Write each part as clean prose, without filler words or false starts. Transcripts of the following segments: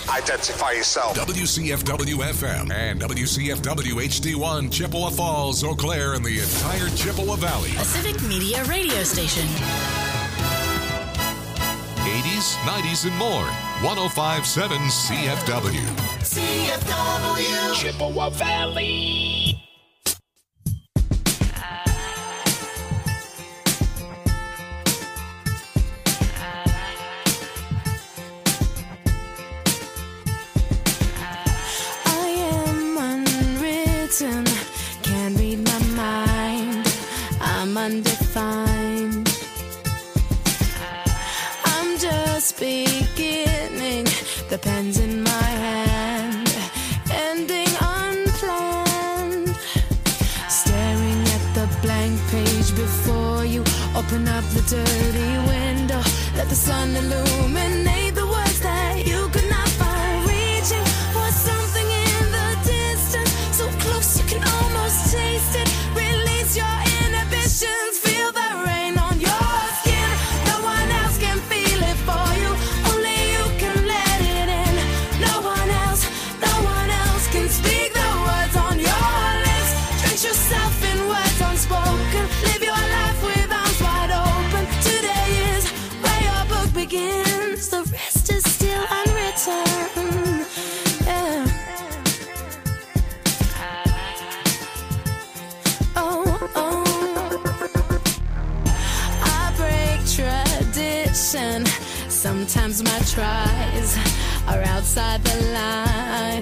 Identify yourself. WCFW-FM and WCFW-HD1, Chippewa Falls, Eau Claire, and the entire Chippewa Valley. A Civic Media radio station. 80s, 90s, and more. 105.7 CFW. CFW. Chippewa Valley. Can't read my mind, I'm undefined. I'm just beginning, the pen's in my hand, ending unplanned. Staring at the blank page before you, open up the dirty window, let the sun illuminate the words that you could not find. Reaching for something in the distance, so close you can almost taste it. Release your inhibitions, feel the rain on your skin. No one else can feel it for you, only you can let it in. No one else can speak the words on your lips. Drench yourself in words unspoken, live your life with arms wide open. Today is where your book begins, the rest is still unwritten. Yeah. Sometimes my tries are outside the line.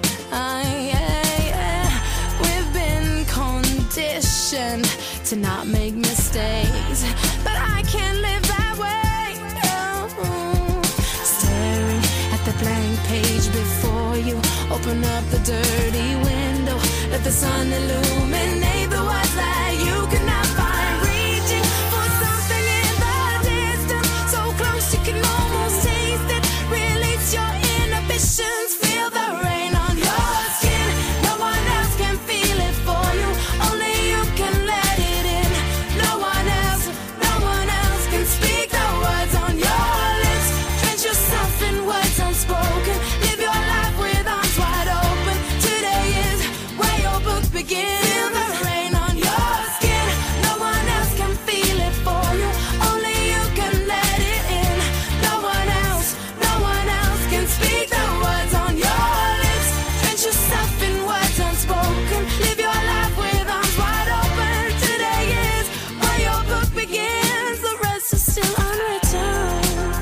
We've been conditioned to not make mistakes, but I can't live that way. Oh. Staring at the blank page before you, open up the dirty window, let the sun illuminate the words that you cannot find. Reaching for something in the distance, so close you can almost taste it. Release your inhibitions, feel the rain on your skin. No one else can feel it for you, only you can let it in. No one else can speak the words on your lips. Drench yourself in words unspoken, live your life with arms wide open. Today is where your book begins. Feel the rain on your skin. No one else can feel it for you, only you can let it in. No one else can speak the words on your lips. Drench yourself in words unspoken, live your life with arms wide open. Today is where your book begins, the rest is still unwritten.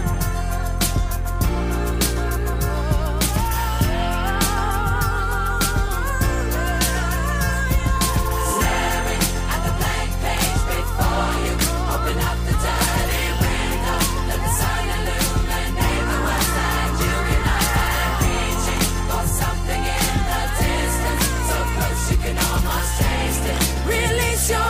Staring at the blank page before you, open up the dirty window, let the sun illuminate the words that you cannot find. Reaching for something in the distance, so close you can almost taste it. Release your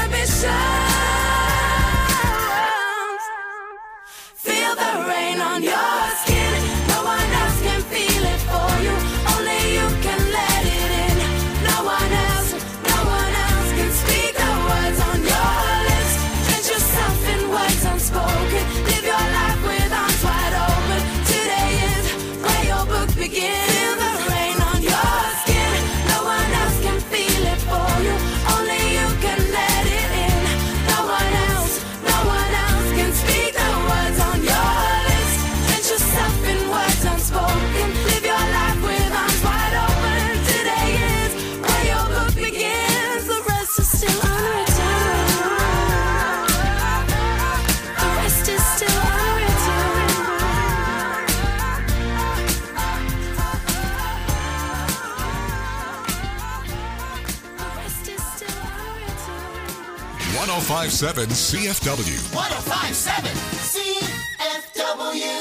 inhibitions, feel the rain on your skin. No one else can feel it for you, only you can let it in. No one else can speak the words on your lips. Drench yourself in words unspoken, live your life with arms wide open. Today is where your book begins. Feel the rain on your skin. No one else can feel it for you, only you can let it in. No one else can speak the words on your lips. Drench yourself in words unspoken, live your life with arms wide open. Today is where your book begins, the rest is still unwritten. The rest is still unwritten. The rest is still unwritten. 105.7 CFW. 105.7 CFW.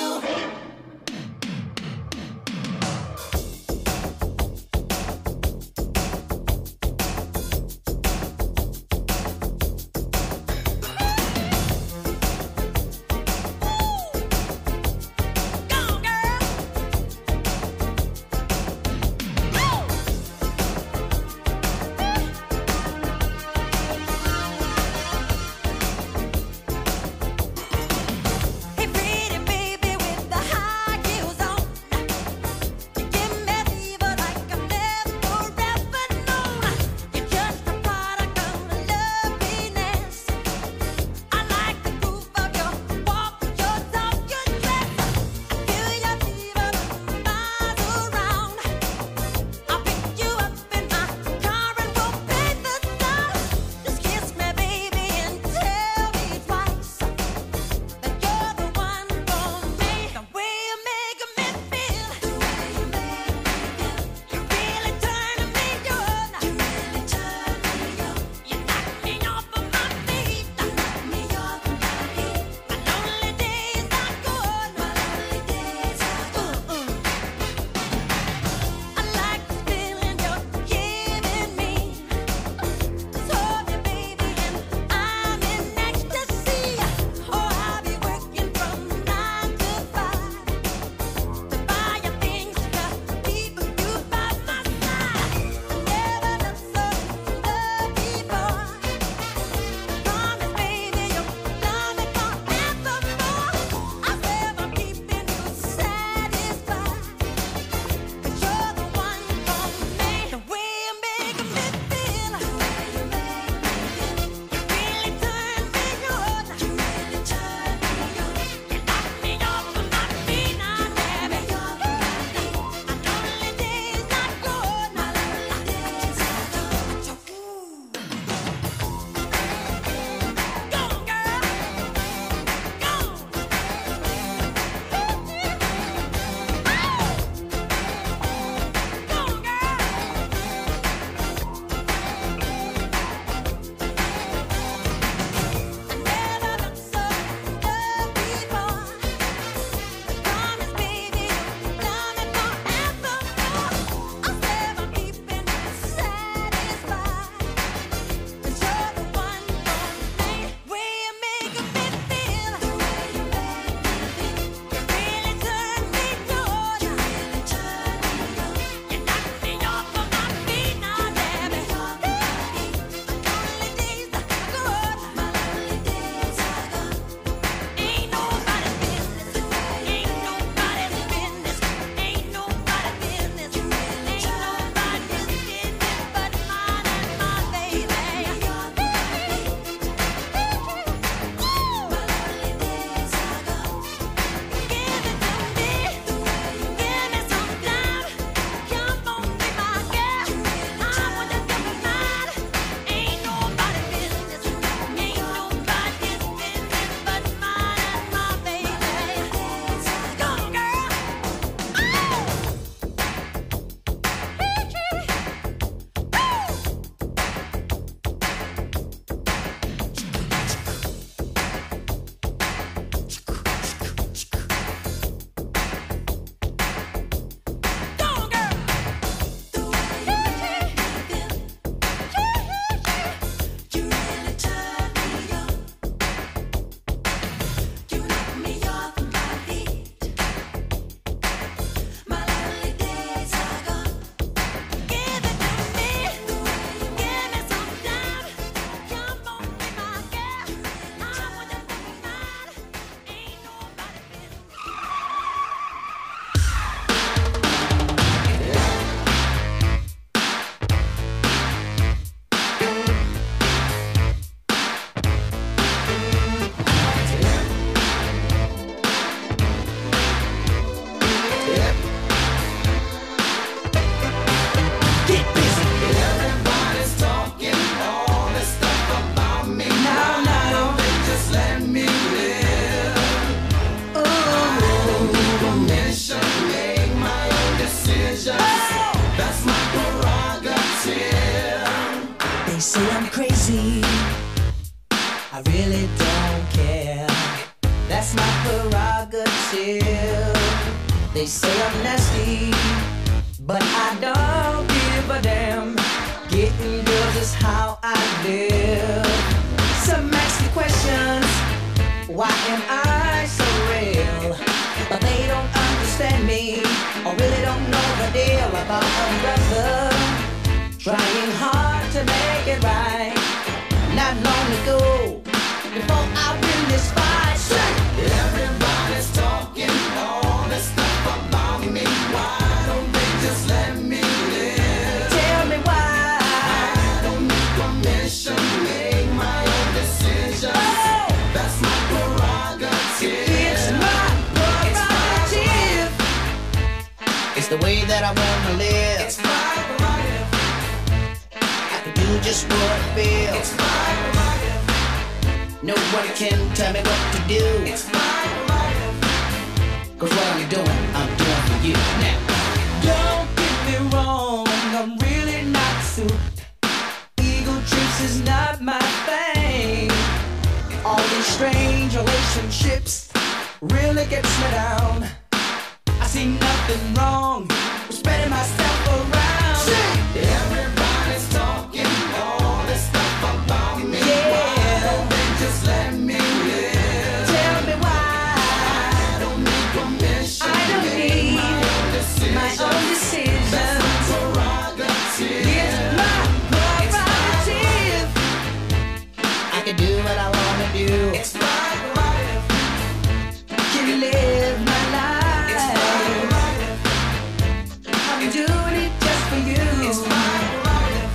prerogative. They say I'm nasty, but I don't give a damn. Getting girls is how I live. Some ask me questions, why am I so real? But they don't understand me, or really don't know the deal about a brother trying hard to make it right. Not long ago, before I win this fight, everybody's talking all this stuff about me. Why don't they just let me live? Tell me why. I don't need permission, make my own decisions. Oh, that's my prerogative. It's my prerogative. It's the way that I wanna live. It's my prerogative. I can do just what I feel. It's my prerogative. Nobody can tell me what to do. It's my prerogative. 'Cause what I'm doing for you now. Don't get me wrong, I'm really not suited. Ego trips is not my thing. All these strange relationships really gets me down. I see nothing wrong with spreading myself around. Everybody's talking all this stuff about me. Yeah. Why don't they just let me live? Tell me why. I don't need permission. I don't need my own decisions. That's my prerogative. It's my prerogative. I can do what I wanna do. It's my prerogative. Can live my life. It's my prerogative. I'm doing it just for you. It's my prerogative.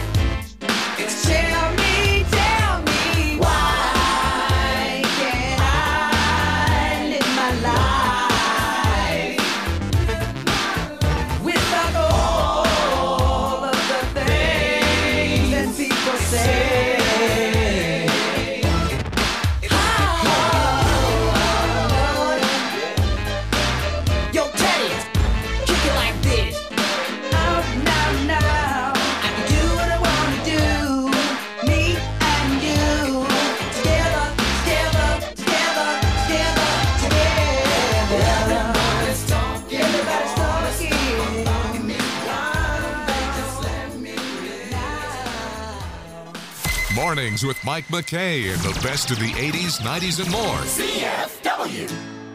Tell me, why can't I live my life without all of the things that people say? Yo, Teddy, kick it like this. Now, I can do what I wanna do. Me and you, together. Everybody's talking about me. Why don't they just let me live? Mornings with Mike McKay and the best of the 80s, 90s, and more. CFW.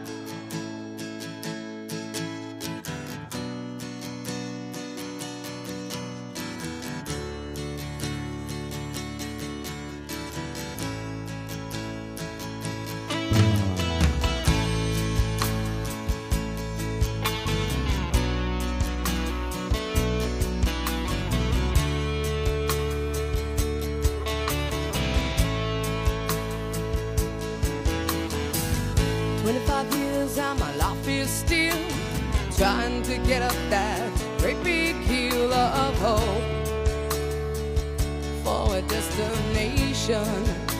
Trying to get up that great big hill of hope for a destination.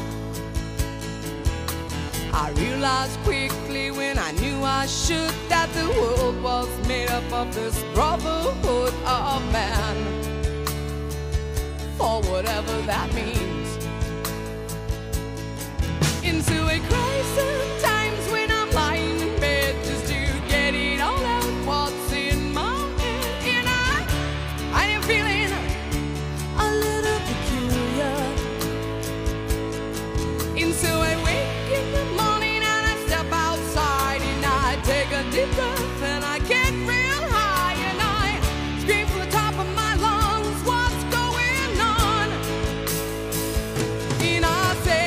I realized quickly when I knew I should that the world was made up of this brotherhood of man, for whatever that means. Into a crisis times when I'm lying in bed just to get it all out what's in my head. And I am feeling a little peculiar. And so I wake in the morning and I step outside and I take a deep breath and I get real high and I scream from the top of my lungs, what's going on? And I say,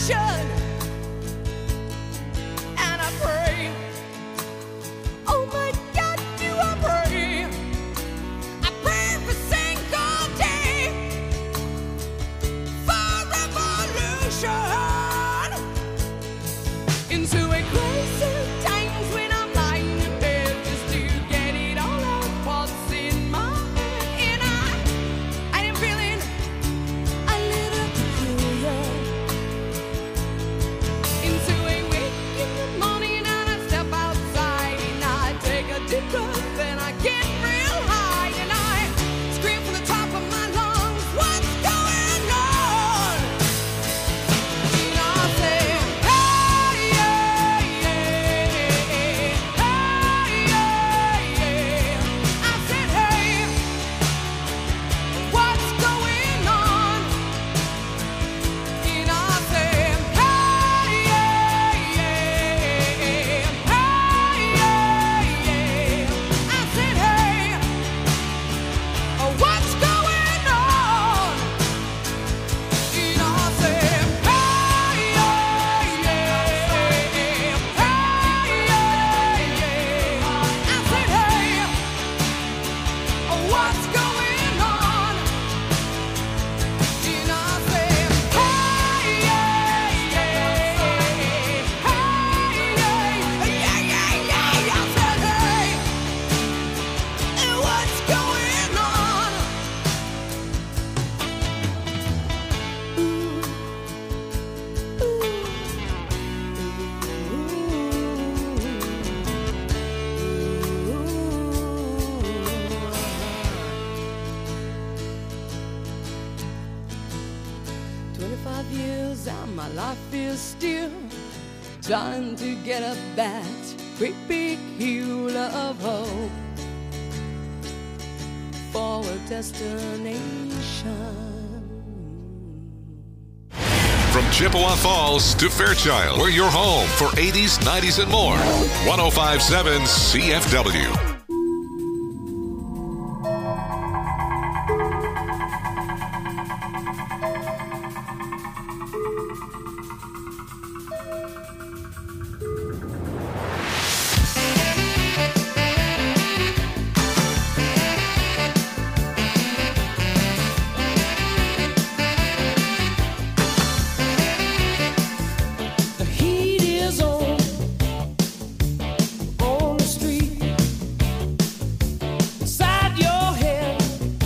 revolution. And I pray, oh my God, do I pray? I pray every single day for revolution. Into a crazy times when I'm lying in bed just to get it all out what's in my head. And I am feeling a little peculiar. Into a wake in the morning and I step outside and I take a deep breath and I get real high and I scream from the top of my lungs, what's going on? And I say, hey, yeah, yeah, hey, yeah, yeah. I said, hey, what's going on? And I say, hey, yeah, yeah, hey, yeah, yeah. I said, hey, what's going on? And I said, hey, yeah, yeah, hey, yeah, yeah. I said, hey, what's going on? And I said, hey, yeah, yeah, hey, yeah, yeah, yeah. I said, hey, what's going on? Ooh. 25 years and my life is still trying to get up that great big hill of hope for a destination. From Chippewa Falls to Fairchild, we're your home for 80s, 90s, and more. 1057 CFW. The heat is on the street. Inside your head,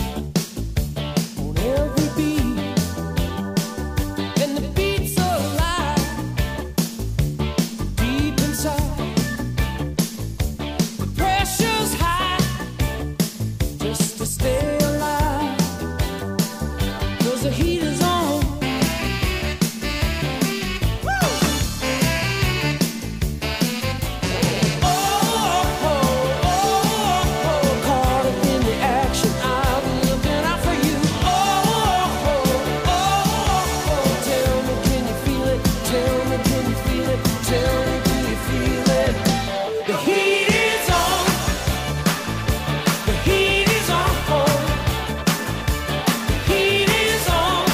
on every beat, and the beat's alive deep inside. The pressure's high just to stay alive, 'cause the heat is on. Caught up in the action, I'm looking out for you. Tell me, can you feel it? Tell me, can you feel it? Tell me, do you feel it? The heat is on. The heat is on. The heat is on.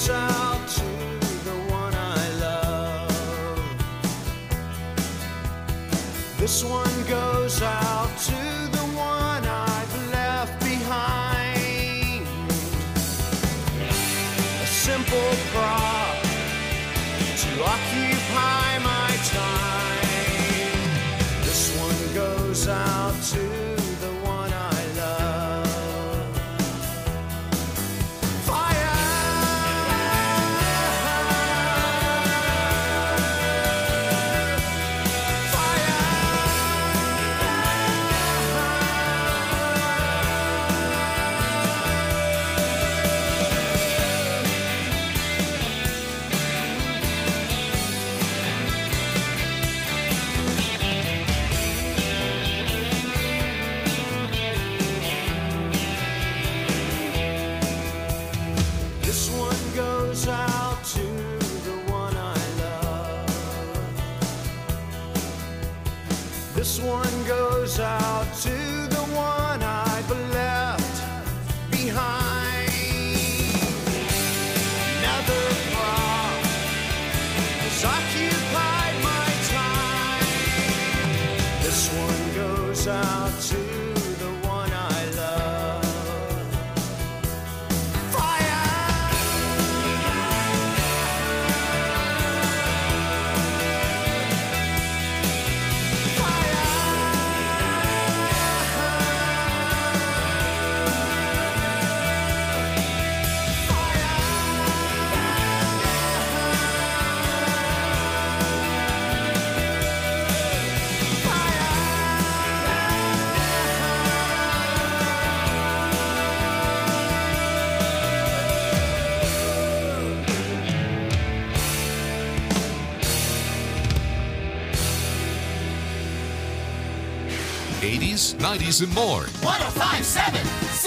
80s, 90s, and more. 105.7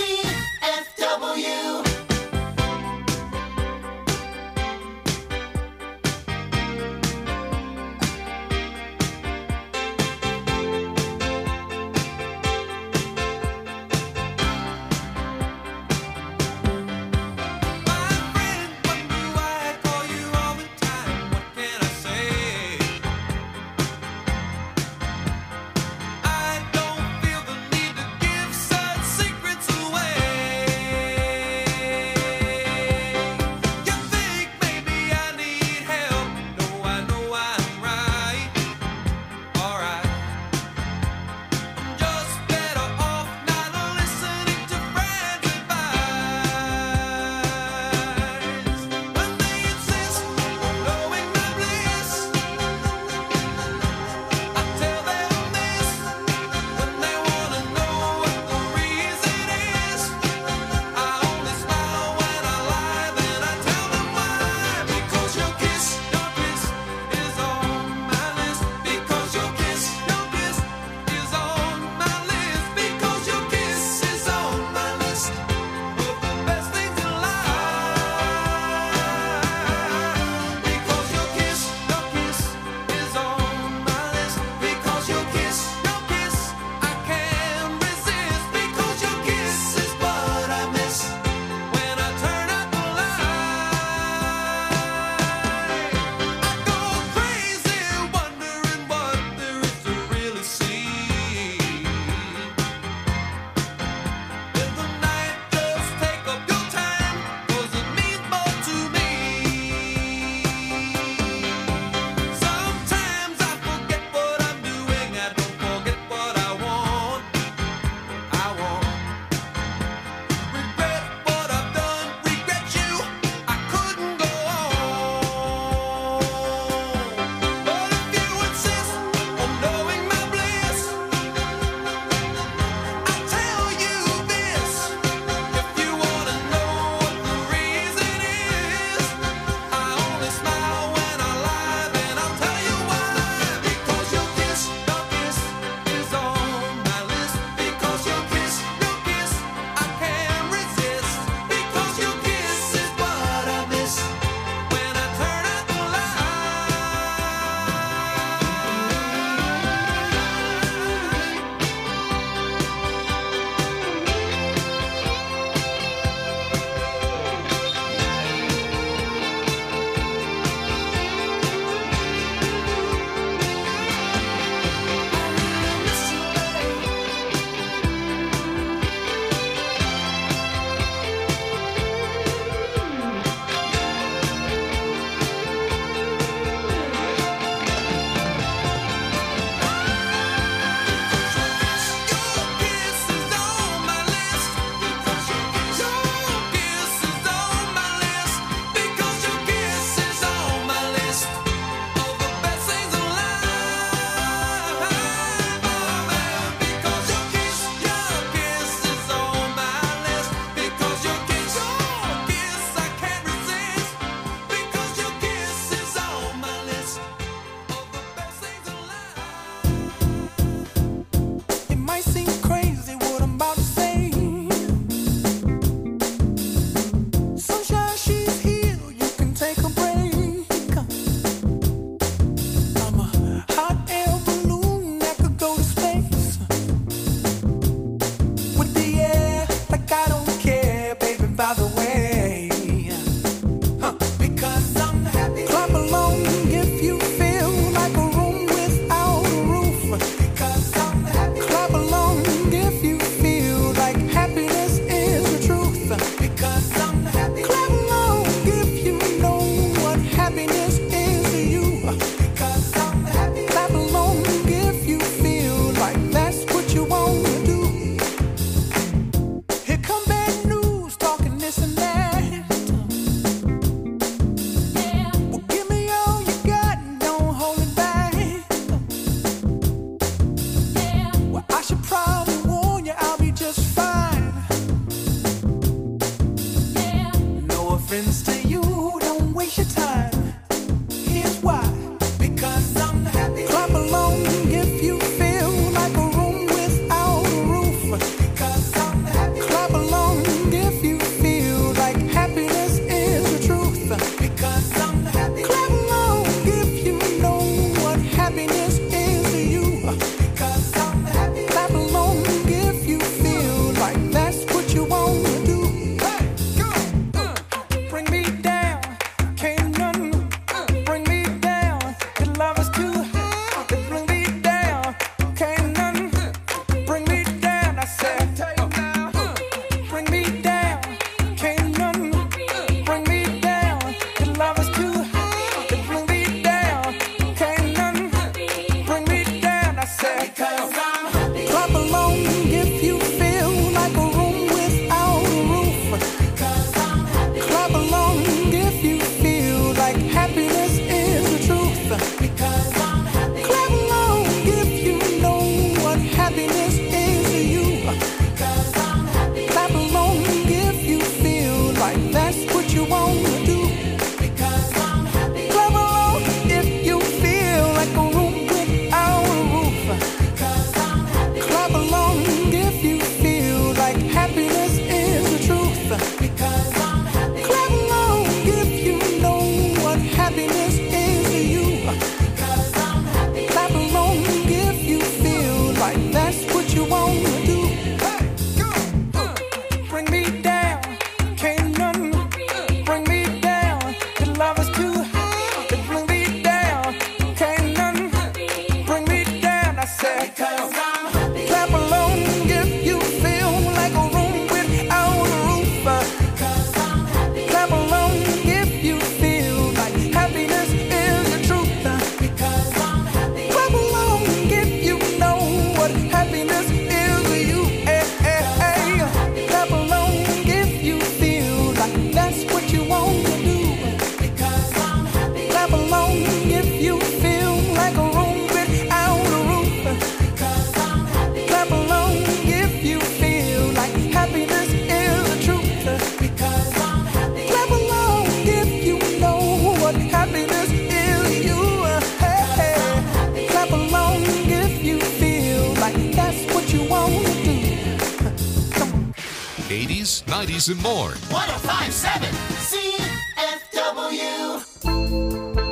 CFW. I don't feel the need to give such secrets away. 80s, 90s, and more. 1057 CFW.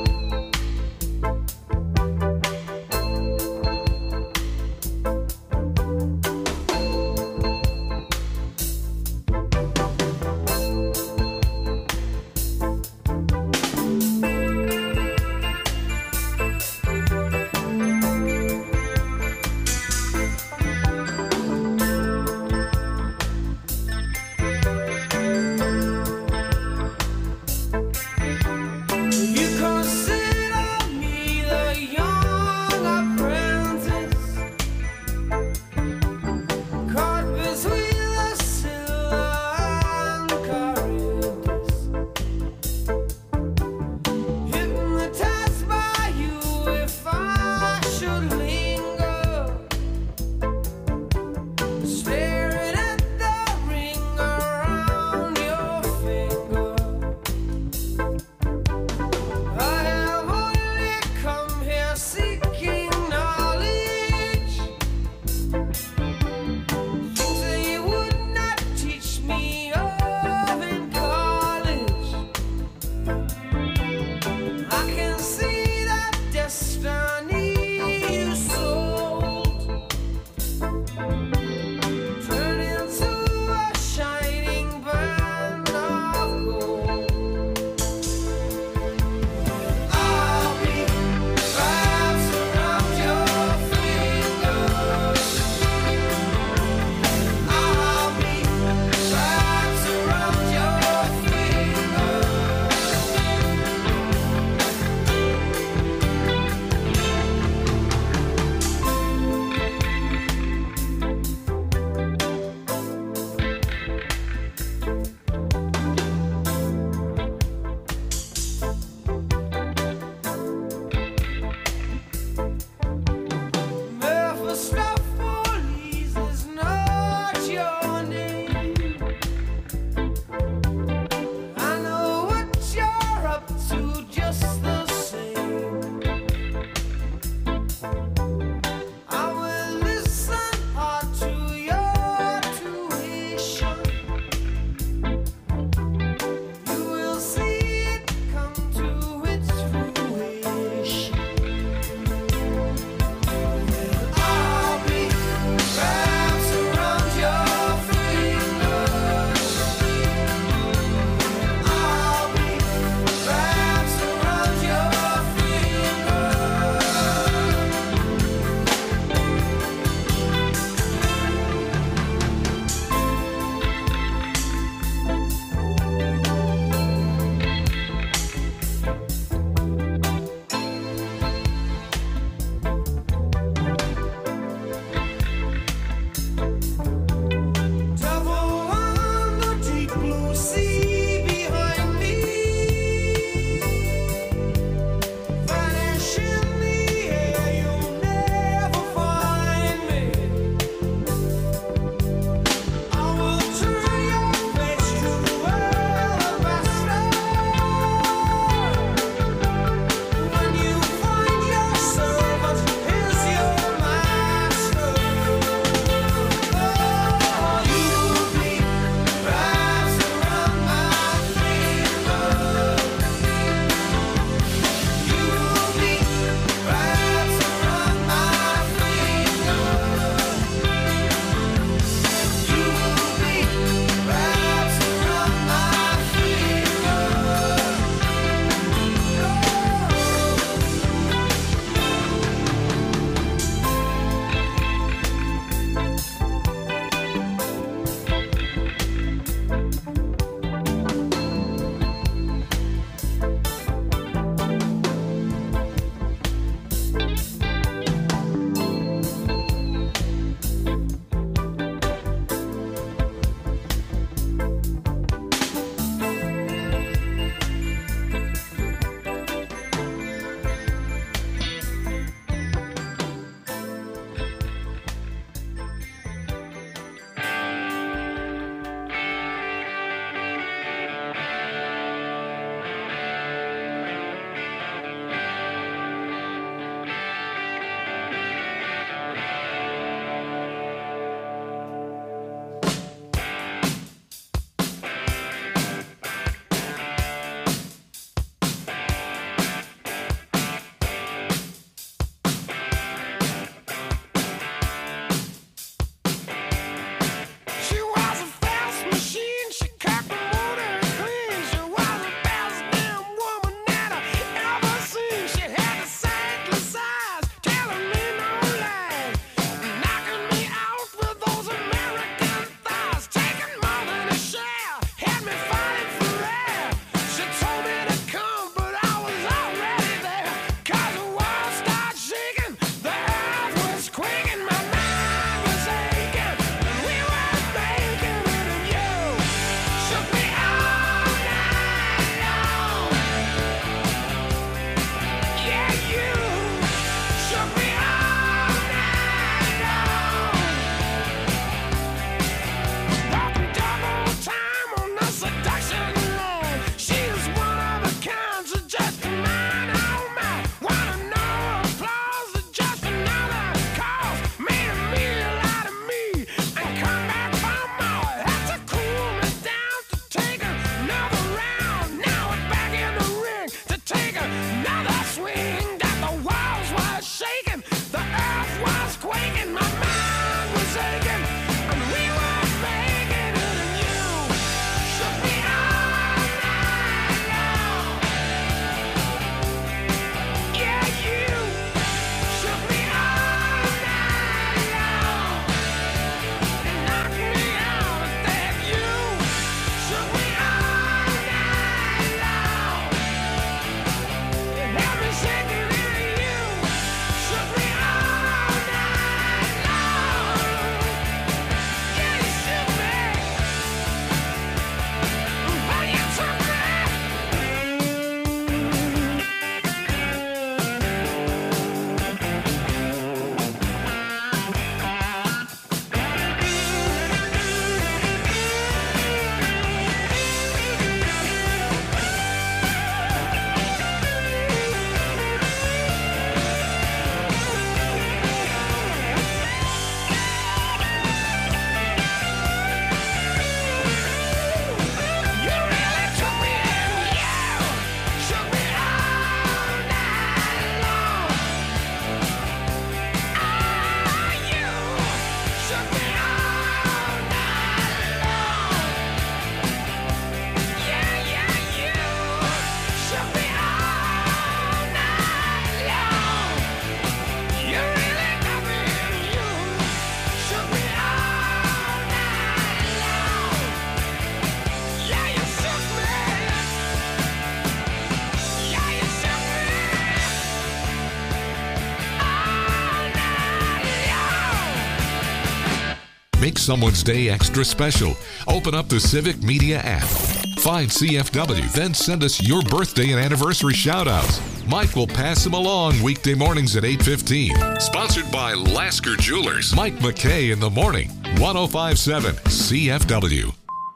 Make someone's day extra special. Open up the Civic Media app. Find CFW, then send us your birthday and anniversary shout-outs. Mike will pass them along weekday mornings at 8:15. Sponsored by Lasker Jewelers. Mike McKay in the morning. 105.7 CFW.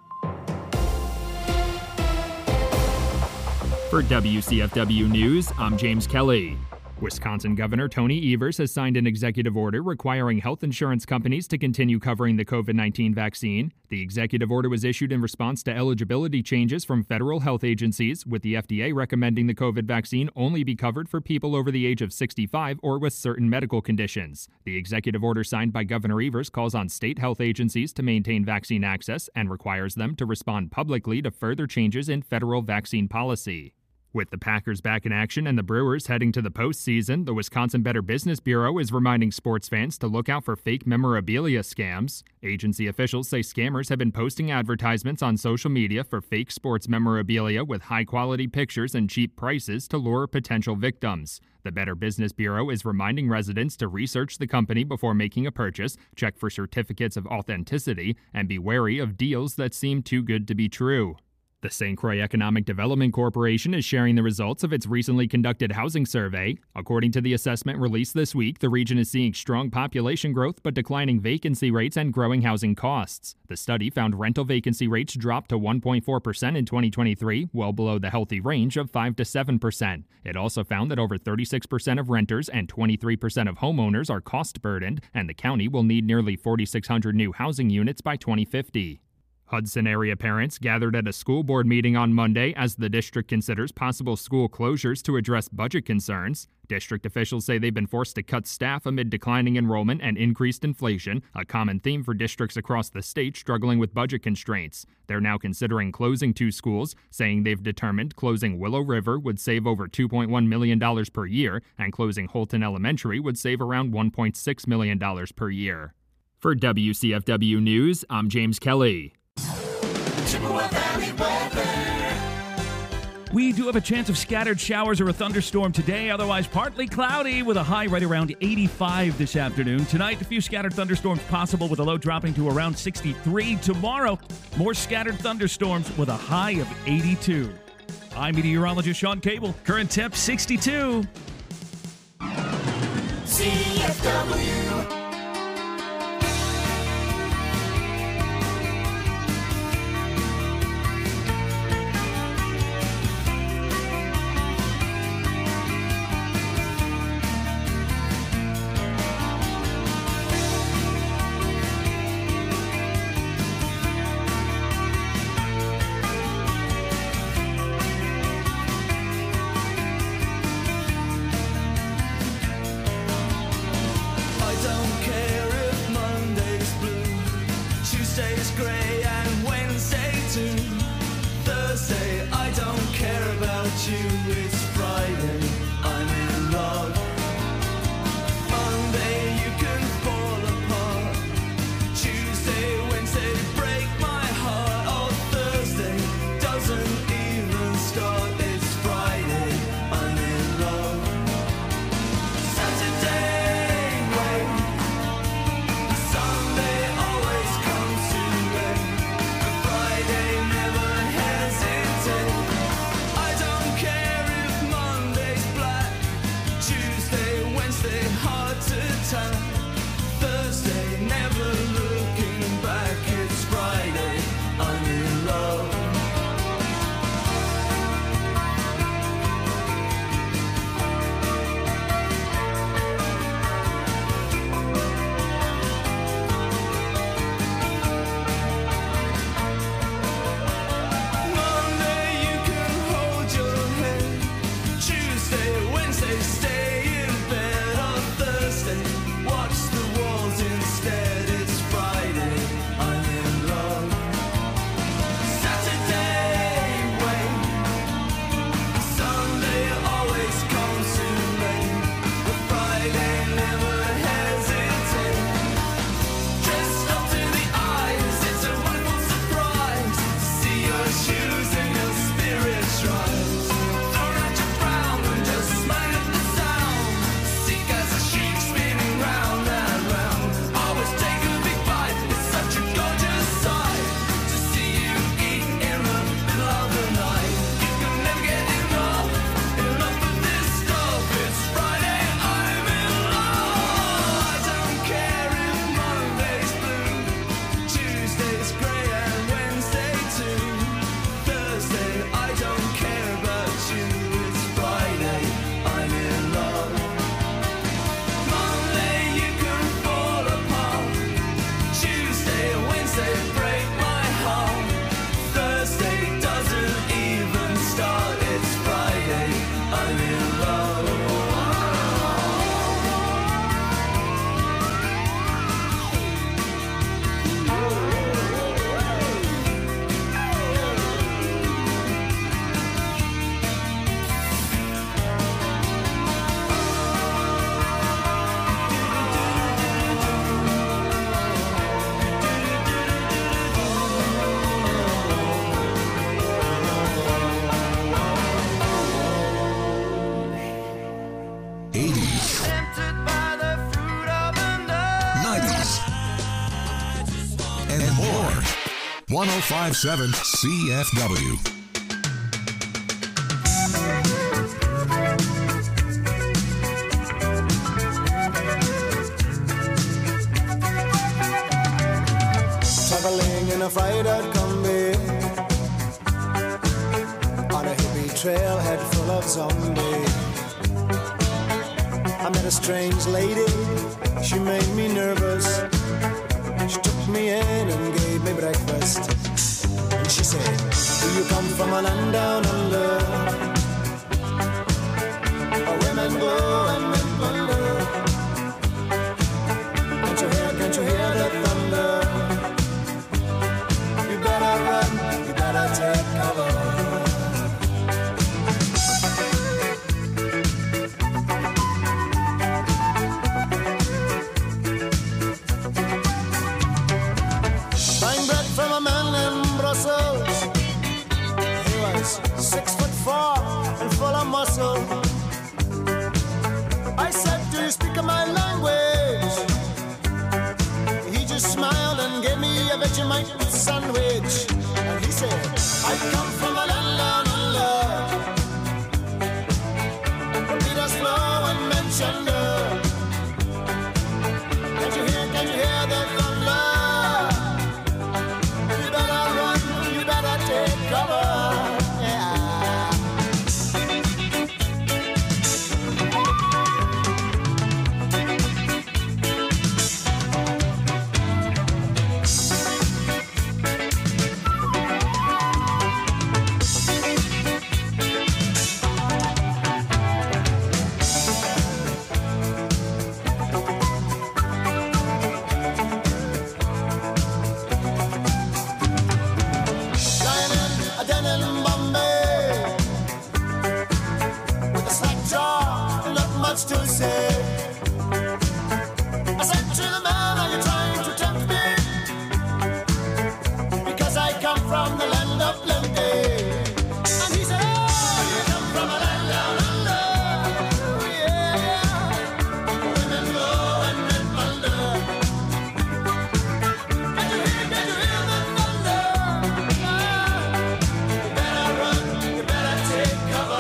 For WCFW News, I'm James Kelly. Wisconsin Governor Tony Evers has signed an executive order requiring health insurance companies to continue covering the COVID-19 vaccine. The executive order was issued in response to eligibility changes from federal health agencies, with the FDA recommending the COVID vaccine only be covered for people over the age of 65 or with certain medical conditions. The executive order signed by Governor Evers calls on state health agencies to maintain vaccine access and requires them to respond publicly to further changes in federal vaccine policy. With the Packers back in action and the Brewers heading to the postseason, the Wisconsin Better Business Bureau is reminding sports fans to look out for fake memorabilia scams. Agency officials say scammers have been posting advertisements on social media for fake sports memorabilia with high-quality pictures and cheap prices to lure potential victims. The Better Business Bureau is reminding residents to research the company before making a purchase, check for certificates of authenticity, and be wary of deals that seem too good to be true. The St. Croix Economic Development Corporation is sharing the results of its recently conducted housing survey. According to the assessment released this week, the region is seeing strong population growth but declining vacancy rates and growing housing costs. The study found rental vacancy rates dropped to 1.4% in 2023, well below the healthy range of 5 to 7%. It also found that over 36% of renters and 23% of homeowners are cost-burdened, and the county will need nearly 4,600 new housing units by 2050. Hudson area parents gathered at a school board meeting on Monday as the district considers possible school closures to address budget concerns. District officials say they've been forced to cut staff amid declining enrollment and increased inflation, a common theme for districts across the state struggling with budget constraints. They're now considering closing 2 schools, saying they've determined closing Willow River would save over $2.1 million per year, and closing Holton Elementary would save around $1.6 million per year. For WCFW News, I'm James Kelly. Chippewa Valley weather. We do have a chance of scattered showers or a thunderstorm today, otherwise partly cloudy with a high right around 85 this afternoon. Tonight, a few scattered thunderstorms possible with a low dropping to around 63. Tomorrow, more scattered thunderstorms with a high of 82. I'm meteorologist Sean Cable. Current temp 62. CFW. Care 105.7 CFW. Traveling in a fried-out Kombi on a hippie trailhead full of zombies. I met a strange lady, she made me nervous. She took me in and gave me breakfast. And she said, do you come from a land down under, where women go and men wonder? Can't you hear the thunder? You better run, you better take cover. Buying bread from a man in Brussels. He was 6'4" and full of muscle. I said, do you speak my language? He just smiled and gave me a Vegemite sandwich. And he said, I come from a land down under, where Peter's flow and men chunder. Can't you hear the thunder? You better run, you better take cover. Yeah. To say, I said to the man, are you trying to tempt me? Because I come from the land of plenty. And he said, oh, you come from a land down under. Oh, yeah. Women go and men wonder. Can you hear the thunder? You better run, you better take cover.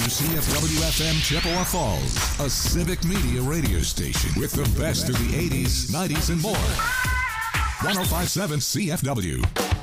WCFW-FM Chippewa Falls, a civic media radio station with the best of the 80s, 90s, and more. 105.7 CFW.